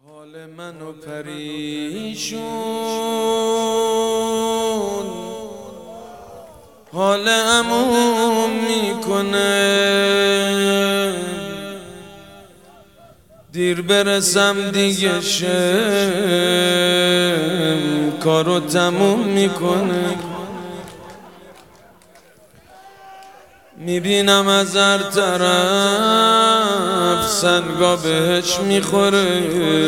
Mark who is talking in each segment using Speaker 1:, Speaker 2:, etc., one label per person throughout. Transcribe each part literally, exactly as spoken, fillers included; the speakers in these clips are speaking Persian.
Speaker 1: حال منو پریشون، حال عموم میکنه، دیر برسم دیگه شم کارو تموم میکنه. میبینم از هر طرف سنگا بهش میخوره،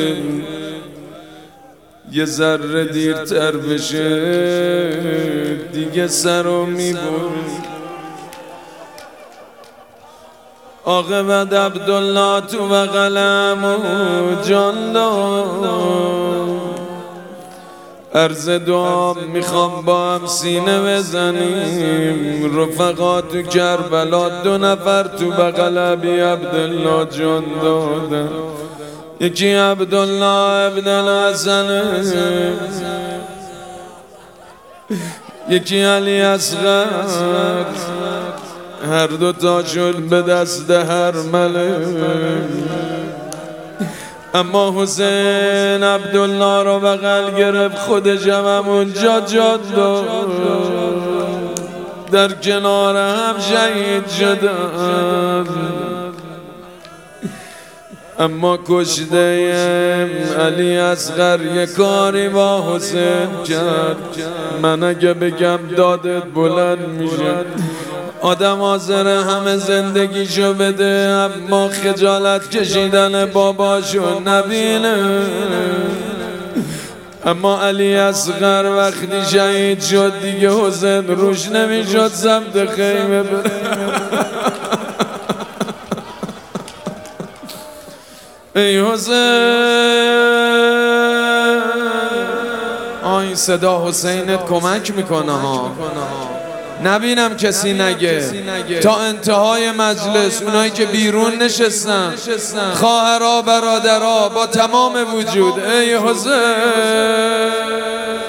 Speaker 1: یه ذره دیرتر بشه دیگه سرو میبره. عاقبت عبدالله تو بغلم و جان داد، عرض دعا میخوام با هم سینه بزنیم. رفقا تو کربلا دو نفر تو بغل ابی عبدالله جان دادن، یکی عبدالله ابن الحسن، یکی علی اصغر، هر دو تا شد به دست هر ملک. اما حسین عبدالله رو بغل گرفت، خودش هم همونجا جا داد، در کنار هم شهید شدن. اما کشته علی اصغر یه کاری با حسین کرد، من اگه بگم دادت بلند میشه. آدم حاضر همه زندگیشو بده اما خجالت کشیدن باباشو نبینه. اما علی اصغر وقتی شهید شد دیگه حسین روش نمیشد سمت خیمه بره. ای حسین، آی صدا حسینت کمک میکنه ها، نبینم کسی نگه. تا انتهای مجلس اونایی که بیرون نشستن، خواهرها برادرها با تمام وجود، ای حسین.